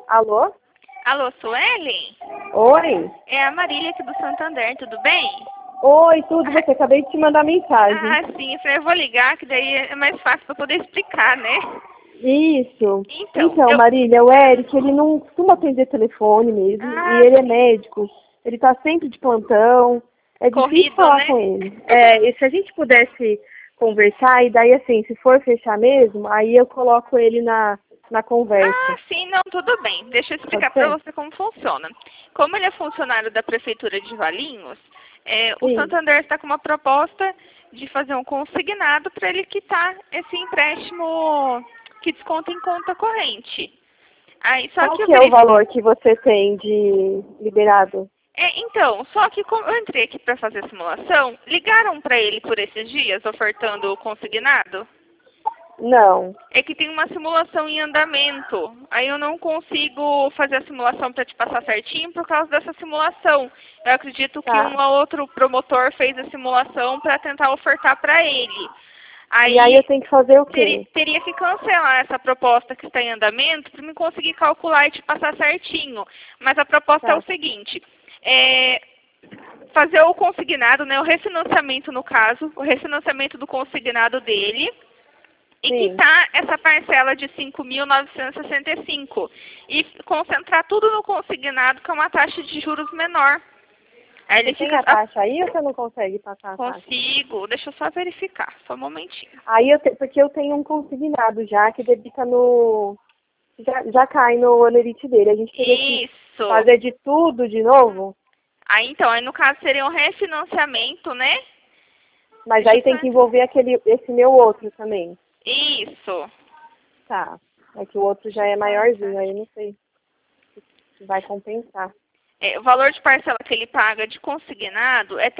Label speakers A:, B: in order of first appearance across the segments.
A: Alô?
B: Alô, Suelen?
A: Oi?
B: É a Marília aqui do Santander, tudo bem?
A: Oi, tudo, você acabei de te mandar mensagem.
B: Ah, sim, eu falei, eu vou ligar, que daí é mais fácil para poder explicar, né?
A: Isso.
B: Então,
A: Marília, o Eric, ele não costuma atender telefone mesmo, e
B: Ah,
A: ele é médico, ele tá sempre de plantão, é difícil
B: corrido,
A: falar
B: né?
A: com ele. E se a gente pudesse conversar, e daí assim, se for fechar mesmo, aí eu coloco ele na
B: Ah,
A: conversa.
B: sim, não, tudo bem. Deixa eu
A: Pode
B: explicar para
A: ser?
B: você como funciona. Como ele é funcionário da Prefeitura de Valinhos, o
A: Sim.
B: Santander está com uma proposta de fazer um consignado para ele quitar esse empréstimo que desconta em conta corrente. Aí, só
A: Qual
B: que eu
A: que é o
B: verifiquei.
A: valor que você tem de liberado?
B: Então, só que como eu entrei aqui para fazer a simulação, ligaram para ele por esses dias ofertando o consignado?
A: Não.
B: É que tem uma simulação em andamento. Aí eu não consigo fazer a simulação para te passar certinho por causa dessa simulação. Eu acredito que
A: Tá.
B: um ou outro promotor fez a simulação para tentar ofertar para ele.
A: E aí eu
B: Aí
A: tenho que fazer o quê?
B: teria que cancelar essa proposta que está em andamento para me conseguir calcular e te passar certinho. Mas a proposta é o
A: Tá.
B: seguinte, é, fazer o consignado, né, o refinanciamento no caso, o refinanciamento do consignado dele e
A: Sim.
B: quitar essa parcela de 5.965 e concentrar tudo no consignado com uma taxa de juros menor. Aí
A: Você
B: ele
A: tem
B: fica...
A: a taxa aí ou você não consegue passar a taxa?
B: Consigo, deixa eu só verificar, só um momentinho.
A: Aí porque eu tenho um consignado já que debita no. Já cai no olerite dele. A gente teria que
B: Isso.
A: fazer de tudo de novo,
B: Aí então, aí no caso seria um refinanciamento, né?
A: mas
B: Deixa eu
A: aí
B: só...
A: tem que envolver esse meu outro também.
B: Isso.
A: Tá. É que o outro já
B: Deixa eu
A: é
B: só entrar
A: maiorzinho, aí
B: aqui.
A: não sei se vai compensar.
B: O valor de parcela que ele paga de consignado é R$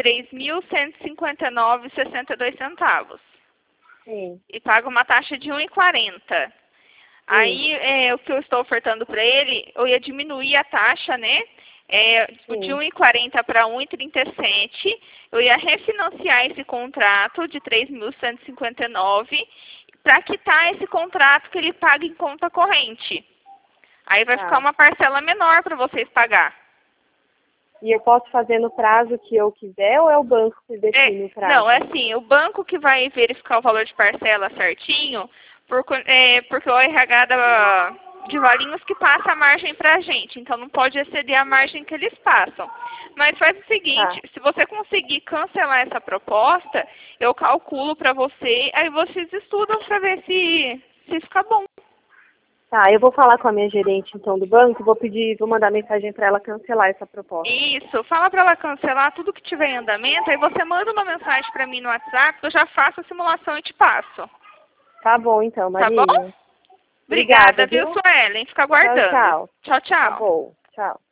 B: 3.159,62.
A: Sim.
B: E paga uma taxa de 1,40.
A: Isso.
B: Aí, o que eu estou ofertando para ele, eu ia diminuir a taxa, né? De
A: Sim.
B: 1,40 para 1,37. Eu ia refinanciar esse contrato de 3.159 para quitar esse contrato que ele paga em conta corrente. Aí vai ficar
A: Tá.
B: uma parcela menor para vocês pagar.
A: E eu posso fazer no prazo que eu quiser ou é o banco que define o
B: Não, é
A: prazo?
B: assim, o banco que vai verificar o valor de parcela certinho, porque o RH de Valinhos que passa a margem para a gente, então não pode exceder a margem que eles passam. Mas faz o seguinte,
A: Tá.
B: se você conseguir cancelar essa proposta, eu calculo para você, aí vocês estudam para ver se fica bom.
A: Tá, eu vou falar com a minha gerente então do banco, vou mandar mensagem para ela cancelar essa proposta.
B: Isso, fala para ela cancelar tudo que tiver em andamento, aí você manda uma mensagem para mim no WhatsApp, que eu já faço a simulação e te passo.
A: Tá bom então,
B: Tá bom?
A: Marília.
B: Obrigada,
A: Obrigada,
B: viu,
A: viu?
B: Suelen? Fica
A: Tchau,
B: aguardando.
A: tchau.
B: Tchau,
A: Tá
B: tchau.
A: bom. Tchau.